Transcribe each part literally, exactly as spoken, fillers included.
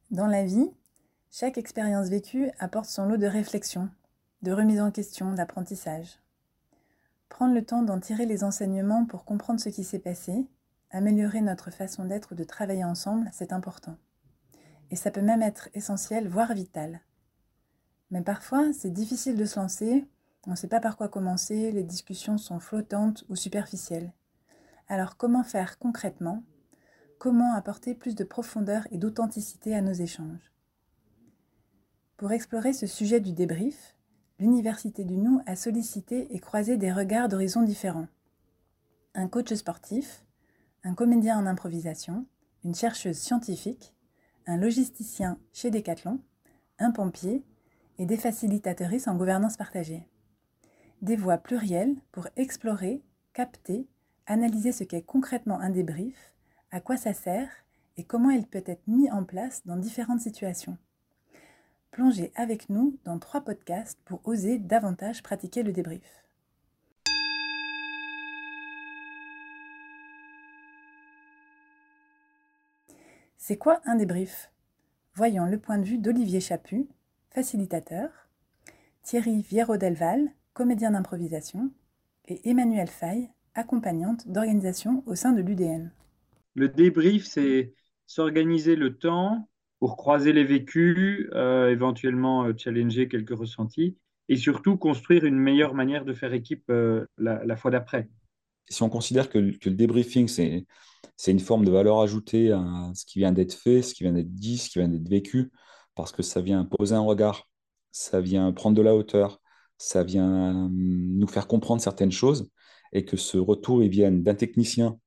Dans la vie, chaque expérience vécue apporte son lot de réflexion, de remise en question, d'apprentissage. Prendre le temps d'en tirer les enseignements pour comprendre ce qui s'est passé, améliorer notre façon d'être ou de travailler ensemble, c'est important. Et ça peut même être essentiel, voire vital. Mais parfois, c'est difficile de se lancer, on ne sait pas par quoi commencer, les discussions sont flottantes ou superficielles. Alors comment faire concrètement ? Comment apporter plus de profondeur et d'authenticité à nos échanges ? Pour explorer ce sujet du débrief, l'Université du Nou a sollicité et croisé des regards d'horizons différents. Un coach sportif, un comédien en improvisation, une chercheuse scientifique, un logisticien chez Decathlon, un pompier et des facilitatrices en gouvernance partagée. Des voix plurielles pour explorer, capter, analyser ce qu'est concrètement un débrief, à quoi ça sert et comment il peut être mis en place dans différentes situations. Plongez avec nous dans trois podcasts pour oser davantage pratiquer le débrief. C'est quoi un débrief ? Voyons le point de vue d'Olivier Chaput, facilitateur, Thierry Viero-Delval, comédien d'improvisation, et Emmanuelle Faye, accompagnante d'organisation au sein de l'U D N. Le débrief, c'est s'organiser le temps pour croiser les vécus, euh, éventuellement euh, challenger quelques ressentis, et surtout construire une meilleure manière de faire équipe euh, la, la fois d'après. Si on considère que, que le débriefing, c'est, c'est une forme de valeur ajoutée à ce qui vient d'être fait, ce qui vient d'être dit, ce qui vient d'être vécu, parce que ça vient poser un regard, ça vient prendre de la hauteur, ça vient hum, nous faire comprendre certaines choses, et que ce retour, il vienne d'un technicien,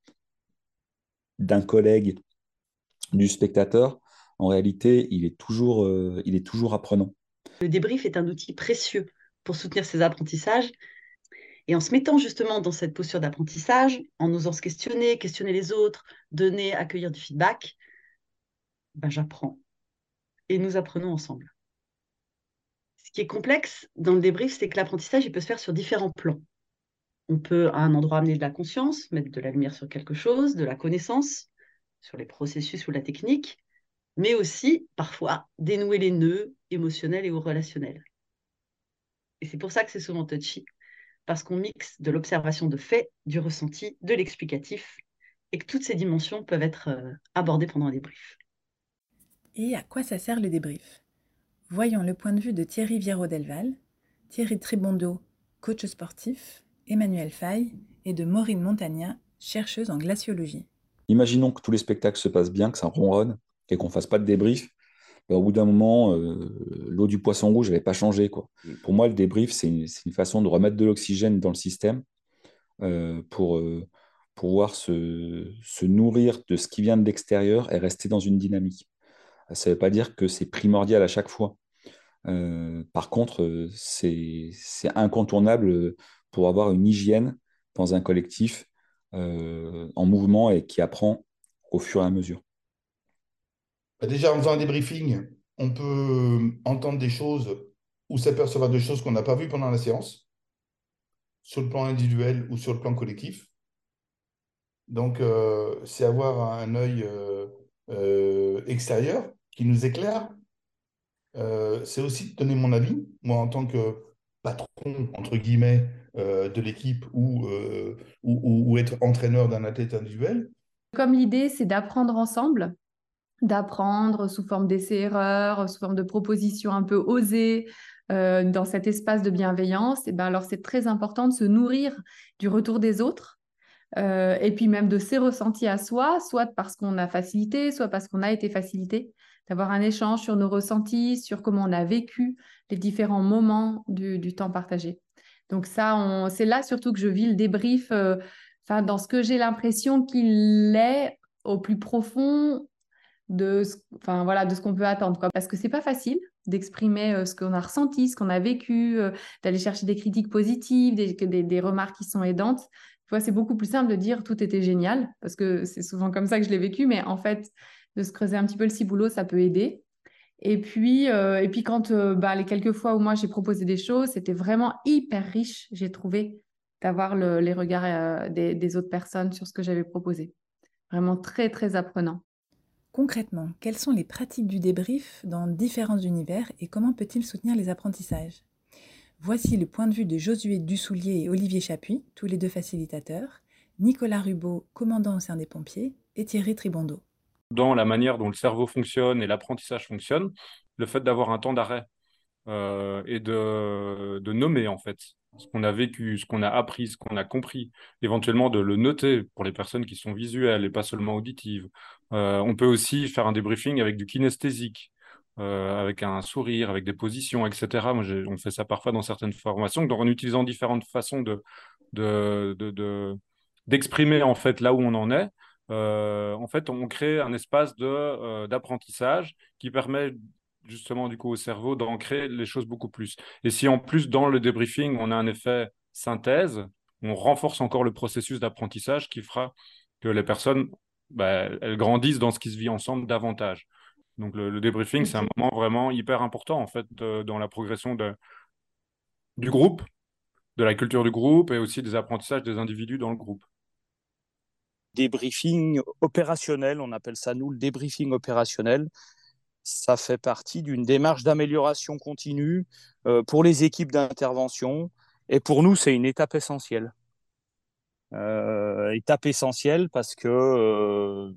d'un collègue, du spectateur, en réalité, il est toujours, euh, il est toujours apprenant. Le débrief est un outil précieux pour soutenir ces apprentissages. Et en se mettant justement dans cette posture d'apprentissage, en osant se questionner, questionner les autres, donner, accueillir du feedback, ben j'apprends. Et nous apprenons ensemble. Ce qui est complexe dans le débrief, c'est que l'apprentissage, il peut se faire sur différents plans. On peut à un endroit amener de la conscience, mettre de la lumière sur quelque chose, de la connaissance, sur les processus ou la technique, mais aussi, parfois, dénouer les nœuds émotionnels et ou relationnels. Et c'est pour ça que c'est souvent touchy, parce qu'on mixe de l'observation de faits, du ressenti, de l'explicatif, et que toutes ces dimensions peuvent être euh, abordées pendant un débrief. Et à quoi ça sert le débrief ? Voyons le point de vue de Thierry Viero-Delval, Thierry Tribondo, coach sportif, Emmanuelle Faye et de Maureen Montagna, chercheuse en glaciologie. Imaginons que tous les spectacles se passent bien, que ça ronronne, et qu'on ne fasse pas de débrief. Ben, au bout d'un moment, euh, l'eau du poisson rouge n'avait pas changé, quoi. Pour moi, le débrief, c'est une, c'est une façon de remettre de l'oxygène dans le système euh, pour euh, pouvoir se, se nourrir de ce qui vient de l'extérieur et rester dans une dynamique. Ça ne veut pas dire que c'est primordial à chaque fois. Euh, par contre, euh, c'est, c'est incontournable pour avoir une hygiène dans un collectif euh, en mouvement et qui apprend au fur et à mesure. Bah, déjà, en faisant un débriefing, on peut entendre des choses ou s'apercevoir de choses qu'on n'a pas vues pendant la séance, sur le plan individuel ou sur le plan collectif. Donc, euh, c'est avoir un œil euh, euh, extérieur qui nous éclaire. Euh, c'est aussi de donner mon avis, moi en tant que patron, entre guillemets, euh, de l'équipe ou, euh, ou, ou- ou être entraîneur d'un athlète individuel. Comme l'idée, c'est d'apprendre ensemble, d'apprendre sous forme d'essais-erreurs, sous forme de propositions un peu osées, euh, dans cet espace de bienveillance, et ben alors c'est très important de se nourrir du retour des autres, euh, et puis même de ses ressentis à soi, soit parce qu'on a facilité, soit parce qu'on a été facilité, d'avoir un échange sur nos ressentis, sur comment on a vécu les différents moments du, du temps partagé. Donc ça, on, c'est là surtout que je vis le débrief, euh, enfin, dans ce que j'ai l'impression qu'il est au plus profond de ce, enfin, voilà, de ce qu'on peut attendre, quoi. Parce que c'est pas facile d'exprimer euh, ce qu'on a ressenti, ce qu'on a vécu, euh, d'aller chercher des critiques positives, des, des, des remarques qui sont aidantes. Tu vois, c'est beaucoup plus simple de dire tout était génial, parce que c'est souvent comme ça que je l'ai vécu, mais en fait, de se creuser un petit peu le ciboulot, ça peut aider. Et puis, euh, et puis quand euh, bah, les quelques fois où moi j'ai proposé des choses, c'était vraiment hyper riche, j'ai trouvé, d'avoir le, les regards euh, des, des autres personnes sur ce que j'avais proposé. Vraiment très, très apprenant. Concrètement, quelles sont les pratiques du débrief dans différents univers et comment peut-il soutenir les apprentissages? Voici le point de vue de Josué Dussoulier et Olivier Chapuis, tous les deux facilitateurs, Nicolas Rubaud, commandant au sein des pompiers, et Thierry Tribondeau. Dans la manière dont le cerveau fonctionne et l'apprentissage fonctionne, le fait d'avoir un temps d'arrêt euh, et de, de nommer en fait ce qu'on a vécu, ce qu'on a appris, ce qu'on a compris, éventuellement de le noter pour les personnes qui sont visuelles et pas seulement auditives. Euh, on peut aussi faire un débriefing avec du kinesthésique, euh, avec un sourire, avec des positions, et cetera. Moi, j'ai- on fait ça parfois dans certaines formations, donc en utilisant différentes façons de, de, de, de- d'exprimer en fait là où on en est. Euh, en fait, on crée un espace de, euh, d'apprentissage qui permet justement du coup au cerveau d'ancrer les choses beaucoup plus. Et si en plus dans le débriefing, on a un effet synthèse, on renforce encore le processus d'apprentissage qui fera que les personnes, bah, elles grandissent dans ce qui se vit ensemble davantage. Donc le, le débriefing, c'est un Ok. moment vraiment hyper important en fait de- dans la progression de, du groupe, de la culture du groupe et aussi des apprentissages des individus dans le groupe. Débriefing opérationnel, on appelle ça nous le débriefing opérationnel. Ça fait partie d'une démarche d'amélioration continue euh, pour les équipes d'intervention. Et pour nous, c'est une étape essentielle. Euh, étape essentielle parce que euh,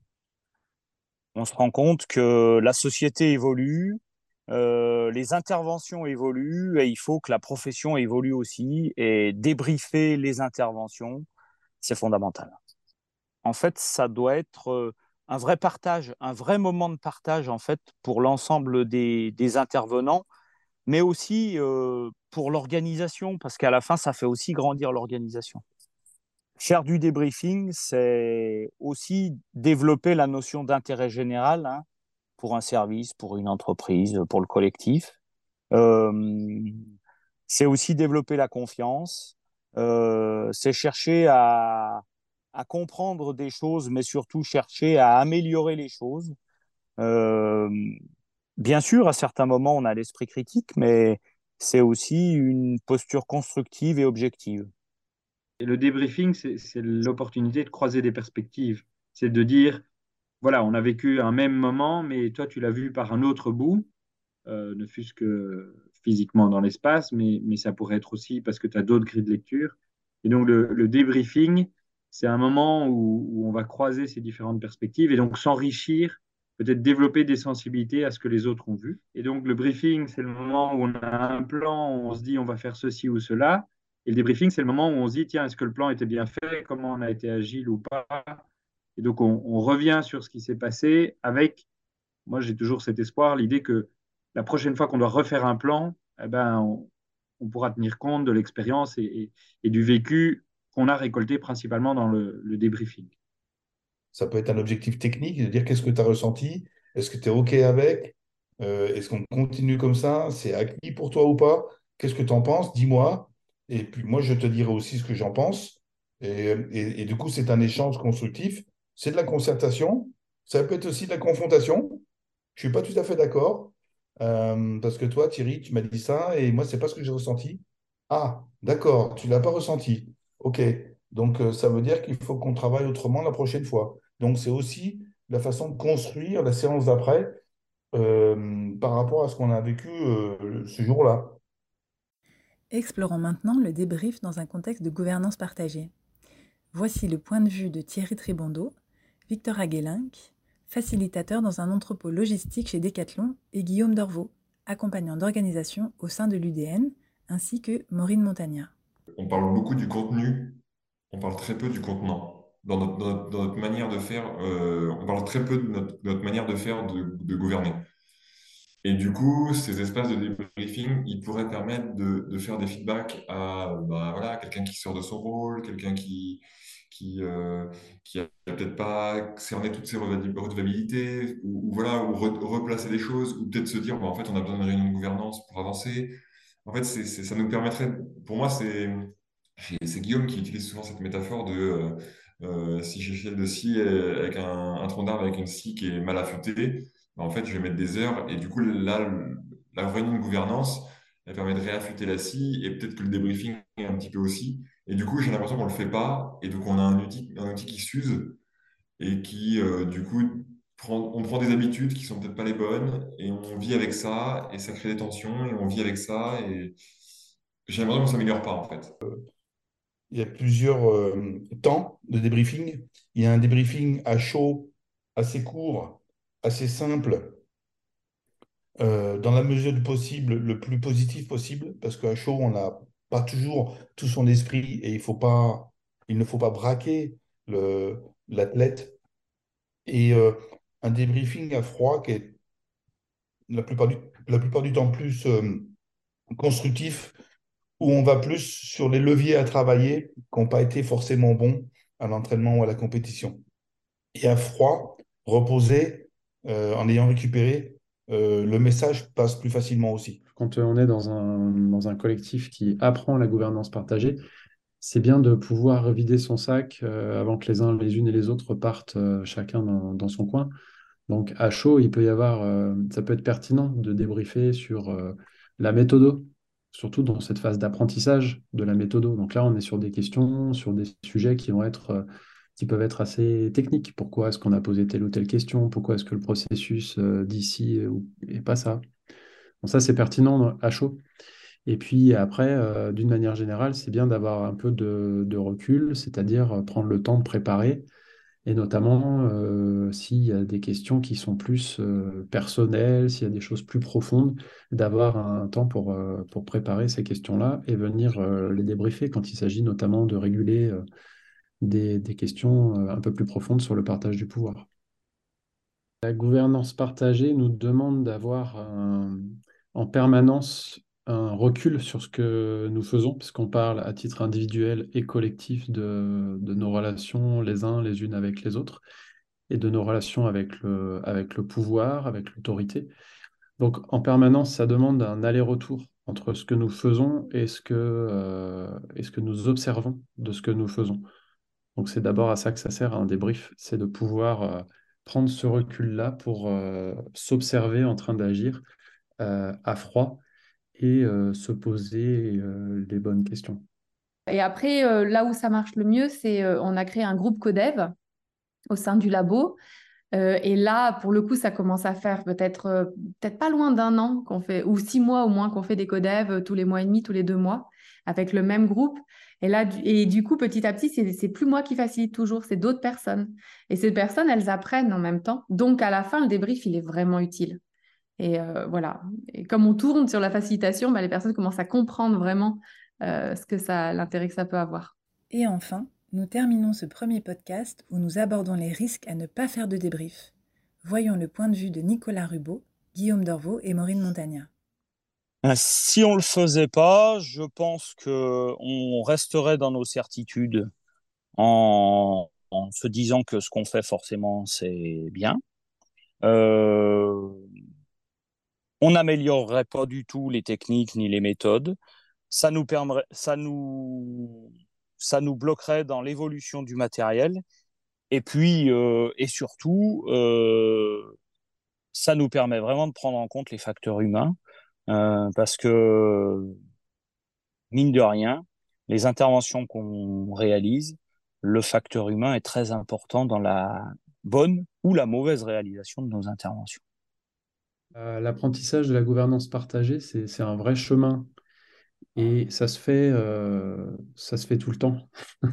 on se rend compte que la société évolue, euh, les interventions évoluent et il faut que la profession évolue aussi. Et débriefer les interventions, c'est fondamental. En fait, ça doit être euh, un vrai partage, un vrai moment de partage en fait pour l'ensemble des, des intervenants, mais aussi euh, pour l'organisation, parce qu'à la fin, ça fait aussi grandir l'organisation. Faire du débriefing, c'est aussi développer la notion d'intérêt général hein, pour un service, pour une entreprise, pour le collectif. Euh, c'est aussi développer la confiance. Euh, c'est chercher à, à comprendre des choses, mais surtout chercher à améliorer les choses. Euh, Bien sûr, à certains moments, on a l'esprit critique, mais c'est aussi une posture constructive et objective. Et le débriefing, c'est c'est l'opportunité de croiser des perspectives. C'est de dire, voilà, on a vécu un même moment, mais toi, tu l'as vu par un autre bout, euh, ne fût-ce que physiquement dans l'espace, mais, mais ça pourrait être aussi parce que tu as d'autres grilles de lecture. Et donc, le, le débriefing, c'est un moment où, où on va croiser ces différentes perspectives et donc s'enrichir, peut-être développer des sensibilités à ce que les autres ont vu. Et donc, le briefing, c'est le moment où on a un plan, où on se dit on va faire ceci ou cela. Et le débriefing, c'est le moment où on se dit, tiens, est-ce que le plan était bien fait? Comment on a été agile ou pas? Et donc, on, on revient sur ce qui s'est passé avec, moi, j'ai toujours cet espoir, l'idée que la prochaine fois qu'on doit refaire un plan, eh ben, on, on pourra tenir compte de l'expérience et, et- et du vécu qu'on a récolté principalement dans le, le débriefing. Ça peut être un objectif technique, de dire qu'est-ce que tu as ressenti, est-ce que tu es OK avec, Euh, est-ce qu'on continue comme ça, c'est acquis pour toi ou pas, qu'est-ce que tu en penses, dis-moi, et puis moi je te dirai aussi ce que j'en pense, et, et- et du coup c'est un échange constructif, c'est de la concertation, ça peut être aussi de la confrontation, je ne suis pas tout à fait d'accord, euh, parce que toi Thierry, tu m'as dit ça, et moi c'est pas ce que j'ai ressenti. Ah, d'accord, tu ne l'as pas ressenti, OK, donc euh, ça veut dire qu'il faut qu'on travaille autrement la prochaine fois. Donc, c'est aussi la façon de construire la séance d'après euh, par rapport à ce qu'on a vécu euh, ce jour-là. Explorons maintenant le débrief dans un contexte de gouvernance partagée. Voici le point de vue de Thierry Tribondeau, Victor Aguelinck, facilitateur dans un entrepôt logistique chez Decathlon, et Guillaume Dorvaux, accompagnant d'organisation au sein de l'U D N, ainsi que Maureen Montagna. On parle beaucoup du contenu, on parle très peu du contenant. Dans notre, dans notre- dans notre manière de faire, euh, on parle très peu de notre, de notre manière de faire, de, de gouverner. Et du coup, ces espaces de débriefing, ils pourraient permettre de, de faire des feedbacks à bah, voilà, quelqu'un qui sort de son rôle, quelqu'un qui qui euh, qui a peut-être pas cerné toutes ses revali- redevabilités, ou, ou voilà, ou re- replacer les choses, ou peut-être se dire, bah, en fait, on a besoin d'une réunion de gouvernance pour avancer. En fait, c'est, c'est- ça nous permettrait, pour moi, c'est et c'est Guillaume qui utilise souvent cette métaphore de euh, euh, si j'échelle de scie euh, avec un, un tronc d'arbre avec une scie qui est mal affûtée, bah, en fait, je vais mettre des heures. Et du coup, là, le- la réunion de gouvernance, elle permet de réaffûter la scie et peut-être que le débriefing un petit peu aussi. Et du coup, j'ai l'impression qu'on ne le fait pas. Et donc, on a un outil, un outil qui s'use et qui, euh, du coup, prend, on prend des habitudes qui sont peut-être pas les bonnes et on vit avec ça et ça crée des tensions et on vit avec ça et j'ai l'impression qu'on ne s'améliore pas en fait. Il y a plusieurs euh, temps de débriefing. Il y a un débriefing à chaud, assez court, assez simple, euh, dans la mesure du possible, le plus positif possible, parce qu'à chaud, on n'a pas toujours tout son esprit et il faut pas, il ne faut pas braquer le, l'athlète. Et euh, un débriefing à froid qui est la plupart du, la plupart du temps plus euh, constructif, où on va plus sur les leviers à travailler qui n'ont pas été forcément bons à l'entraînement ou à la compétition. Et à froid, reposé, euh, en ayant récupéré, euh, le message passe plus facilement aussi. Quand on est dans un, dans un collectif qui apprend la gouvernance partagée, c'est bien de pouvoir vider son sac euh, avant que les uns, les unes et les autres partent euh, chacun dans, dans son coin. Donc à chaud, il peut y avoir, euh, ça peut être pertinent de débriefer sur euh, la méthode, surtout dans cette phase d'apprentissage de la méthode. Donc là, on est sur des questions, sur des sujets qui vont être, euh, qui peuvent être assez techniques. Pourquoi est-ce qu'on a posé telle ou telle question? Pourquoi est-ce que le processus euh, d'ici et pas ça? Donc ça, c'est pertinent à chaud. Et puis après, euh, d'une manière générale, c'est bien d'avoir un peu de, de recul, c'est-à-dire euh, prendre le temps de préparer, et notamment euh, s'il y a des questions qui sont plus euh, personnelles, s'il y a des choses plus profondes, d'avoir un temps pour, euh, pour préparer ces questions-là et venir euh, les débriefer quand il s'agit notamment de réguler euh, des, des questions euh, un peu plus profondes sur le partage du pouvoir. La gouvernance partagée nous demande d'avoir un- en permanence un recul sur ce que nous faisons, puisqu'on parle à titre individuel et collectif de, de nos relations les uns les unes avec les autres et de nos relations avec le, avec le pouvoir, avec l'autorité. Donc en permanence, ça demande un aller-retour entre ce que nous faisons et ce que, euh, et ce que nous observons de ce que nous faisons. Donc c'est d'abord à ça que ça sert, un débrief, c'est de pouvoir euh, prendre ce recul-là pour euh, s'observer en train d'agir euh, à froid et euh, se poser euh, les bonnes questions. Et après, euh, là où ça marche le mieux, c'est euh, on a créé un groupe Codev au sein du labo. Euh, et là, pour le coup, ça commence à faire peut-être euh, peut-être pas loin d'un an qu'on fait, ou six mois au moins qu'on fait des codev euh, tous les mois et demi, tous les deux mois, avec le même groupe. Et là, du, et du coup, petit à petit, c'est, c'est plus moi qui facilite toujours, c'est d'autres personnes. Et ces personnes, elles apprennent en même temps. Donc, à la fin, le débrief, il est vraiment utile. Et euh, voilà. Et comme on tourne sur la facilitation, bah, les personnes commencent à comprendre vraiment euh, ce que ça, l'intérêt que ça peut avoir. Et enfin, nous terminons ce premier podcast où nous abordons les risques à ne pas faire de débrief. Voyons le point de vue de Nicolas Rubaud, Guillaume Dorvaux et Maureen Montagna. Si on ne le faisait pas, je pense qu'on resterait dans nos certitudes en, en se disant que ce qu'on fait forcément, c'est bien. Euh, on n'améliorerait pas du tout les techniques ni les méthodes. Ça nous, permerait, ça nous, ça nous bloquerait dans l'évolution du matériel. Et puis, euh, et surtout, euh, ça nous permet vraiment de prendre en compte les facteurs humains. Euh, parce que, mine de rien, les interventions qu'on réalise, le facteur humain est très important dans la bonne ou la mauvaise réalisation de nos interventions. Euh, l'apprentissage de la gouvernance partagée, c'est, c'est un vrai chemin et ça se fait, euh, ça se fait tout le temps.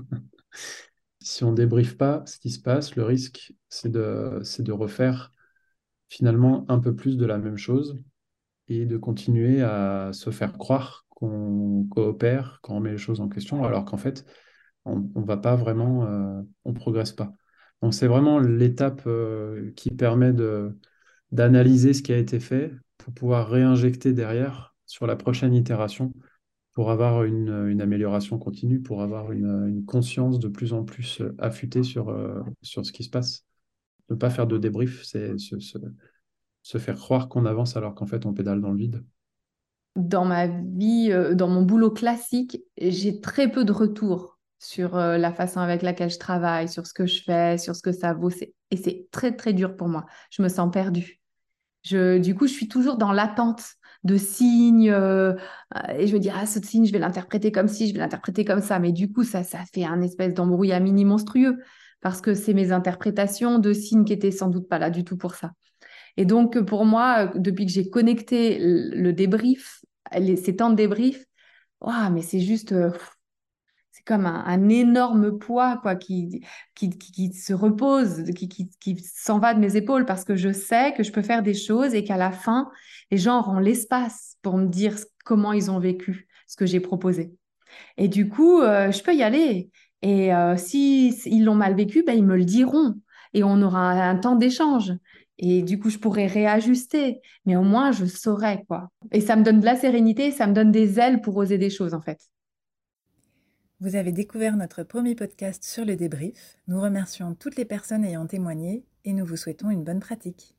Si on ne débriefe pas ce qui se passe, le risque, c'est de, c'est de refaire finalement un peu plus de la même chose et de continuer à se faire croire qu'on coopère quand on met les choses en question, alors qu'en fait, on ne va pas vraiment, euh, on ne progresse pas. Donc c'est vraiment l'étape euh, qui permet de, d'analyser ce qui a été fait pour pouvoir réinjecter derrière sur la prochaine itération, pour avoir une, une amélioration continue, pour avoir une, une conscience de plus en plus affûtée sur, euh, sur ce qui se passe. Ne pas faire de débrief, c'est se, se, se faire croire qu'on avance alors qu'en fait on pédale dans le vide. Dans ma vie, euh, dans mon boulot classique, j'ai très peu de retours sur euh, la façon avec laquelle je travaille, sur ce que je fais, sur ce que ça vaut. C'est- Et c'est très, très dur pour moi. Je me sens perdue. Je, du coup, je suis toujours dans l'attente de signes. Euh, euh, et je me dis, ah, ce signe, je vais l'interpréter comme ci, je vais l'interpréter comme ça. Mais du coup, ça, ça fait un espèce d'embrouillamini monstrueux. parce que c'est mes interprétations de signes qui étaient sans doute pas là du tout pour ça. Et donc, pour moi, depuis que j'ai connecté le débrief, les, ces temps de débrief, wow, mais c'est juste, euh, c'est comme un, un énorme poids quoi, qui, qui, qui, qui se repose, qui, qui, qui s'en va de mes épaules parce que je sais que je peux faire des choses et qu'à la fin, les gens auront l'espace pour me dire comment ils ont vécu ce que j'ai proposé. Et du coup, euh, je peux y aller. Et euh, si ils l'ont mal vécu, ben, ils me le diront. Et on aura un, un temps d'échange. Et du coup, je pourrais réajuster. Mais au moins, je saurais, quoi. Et ça me donne de la sérénité, ça me donne des ailes pour oser des choses, en fait. Vous avez découvert notre premier podcast sur le débrief. Nous remercions toutes les personnes ayant témoigné et nous vous souhaitons une bonne pratique.